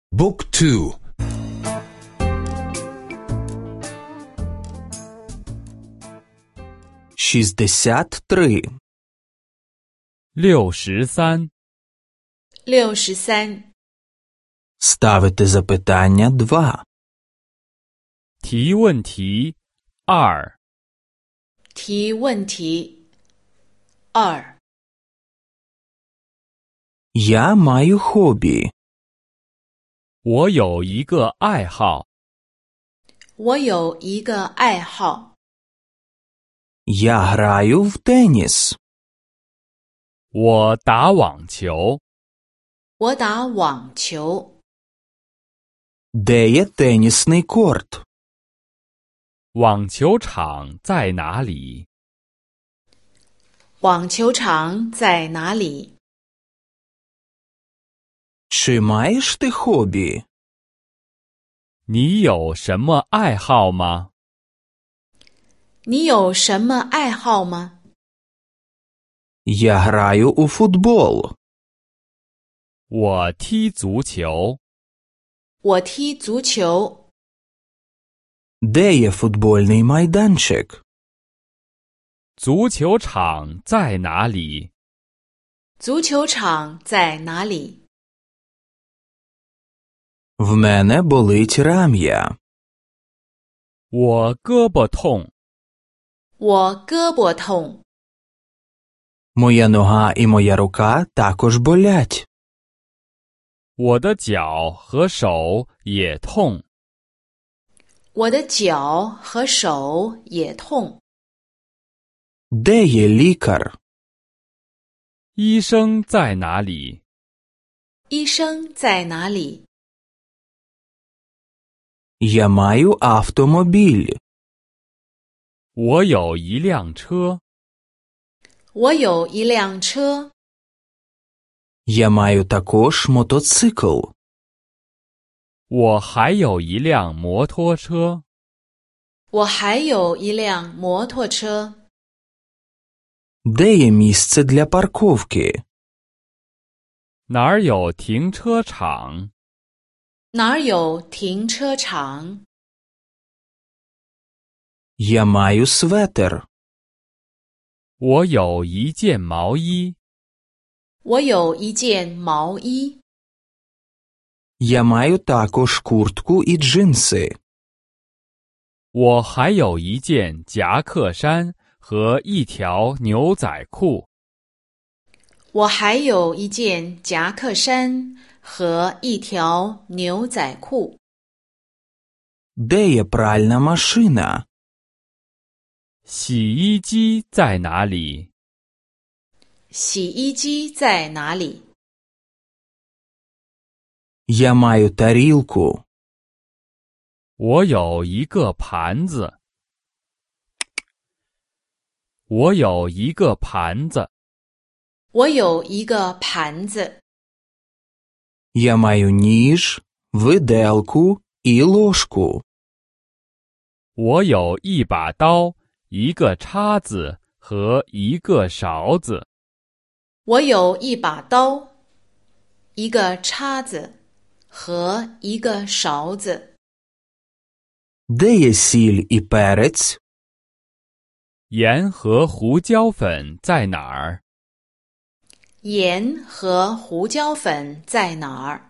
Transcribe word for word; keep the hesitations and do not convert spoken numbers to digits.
Book two. шістдесят три. 六十三。 六十三。 Ставити запитання два. 提问题二。 提问题二。 Я маю хобі. 我有一个爱好。 我有一个爱好。 Я граю в теніс. 我打网球。 我打网球。 Де є тенісний корт? 网球场在哪里？ 网球场在哪里？ Чи маєш ти хобі? 你有什么爱好吗？ 你有什么爱好吗？ Я граю у футбол. 我踢足球。 我踢足球。 Де є футбольний майданчик? 足球场在哪里？ 足球场在哪里？ В мене болить рам'я. 我胳膊痛。 我胳膊痛。 Моя нога і моя рука також болять. 我的脚和手也痛。 我的脚和手也痛。 Де є лікар? 医生在哪里？ 医生在哪里？ Я маю автомобіль. 我有一辆车。 我有一辆车。 Я маю також мотоцикл. 我还有一辆摩托车。 我还有一辆摩托车。 Де є місце для парковки? 哪儿有停车场？ 哪儿有停车场？ Я маю светер. 我有一件毛衣。 我有一件毛衣。 Я маю також куртку і джинси. 我还有一件夹克衫和一条牛仔裤。 我还有一件夹克衫和一条牛仔裤。 Де є пральна машина? 洗衣机在哪里？ 洗衣机在哪里？ Я маю тарілку. 我有一个盘子。我有一个盘子。 我有一个盘子。 Я маю ніж, виделку і ложку. 我有一把刀，一个叉子和一个勺子。 我有一把刀，一个叉子和一个勺子。 Де є сіль і перець? 盐和胡椒粉在哪儿？ 盐和胡椒粉在哪儿？